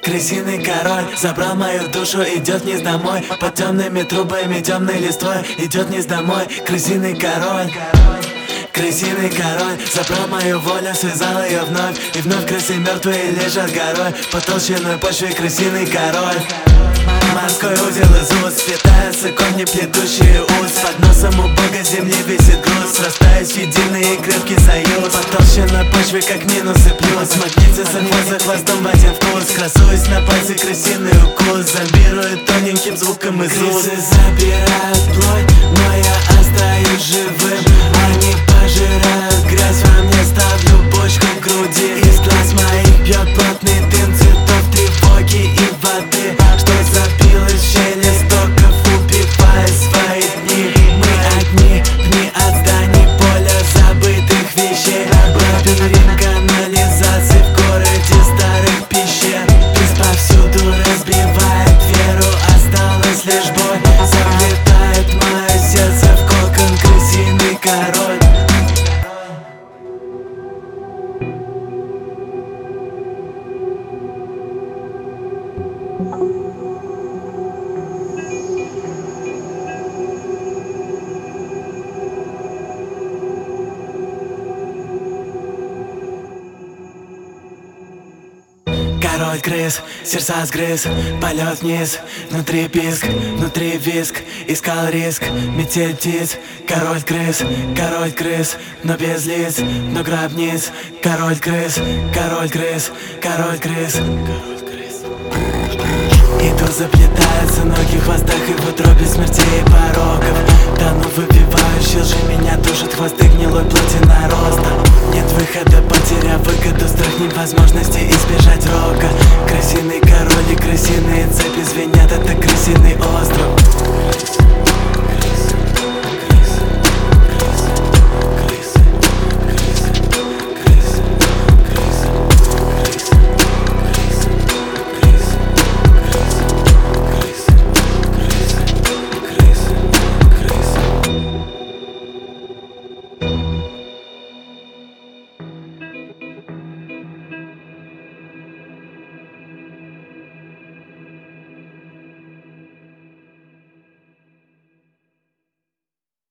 Крысиный король забрал мою душу, идет вниз домой. Под темными трубами, темной листвой идет вниз домой. Крысиный король. Крысиный король забрал мою волю, связал ее вновь. И вновь крысы мертвые лежат горой. По толщиной почве крысиный король. Морской узел из уст, сплетаются корни, плетущие уз. Под носом у бога земли висит груз, срастаясь в единый и крепкий союз. По толщиной почве как минус и плюс. Магнитится хвост за хвостом в один вкус. Красуюсь на пальце крысиный укус. Зомбирует тоненьким звуком из уст. Крысы забирают плоть, но я остаюсь живым. Они пожирают грязь во мне, ставлю бочку к груди. Из глаз моих бьет плотный дым цветов тревоги и воды, что забилось в щели стоков, убивая свои дни. Мы одни, пни от зданий, поля забытых вещей. Лабиринт канализации в городе старых пещер. Пес повсюду разбивает веру, осталась лишь боль. Заплетает мое сердце в кокон крысиный король. Король крыс, сердца сгрыз, полет вниз, внутри писк, внутри виск, искал риск, метель птиц. Король крыс, но без лиц, но гробниц. Король крыс, король крыс, король крыс. Иду, заплетаются ноги в хвостах и в утробе смертей и порогов. Тону выпивающий лжи, меня душит хвосты гнилой плоти нароста. Нет выхода, потеряв выгоду, страх невозможности избежать рока. Крысиный король и крысиные цепи звенят, это крысиный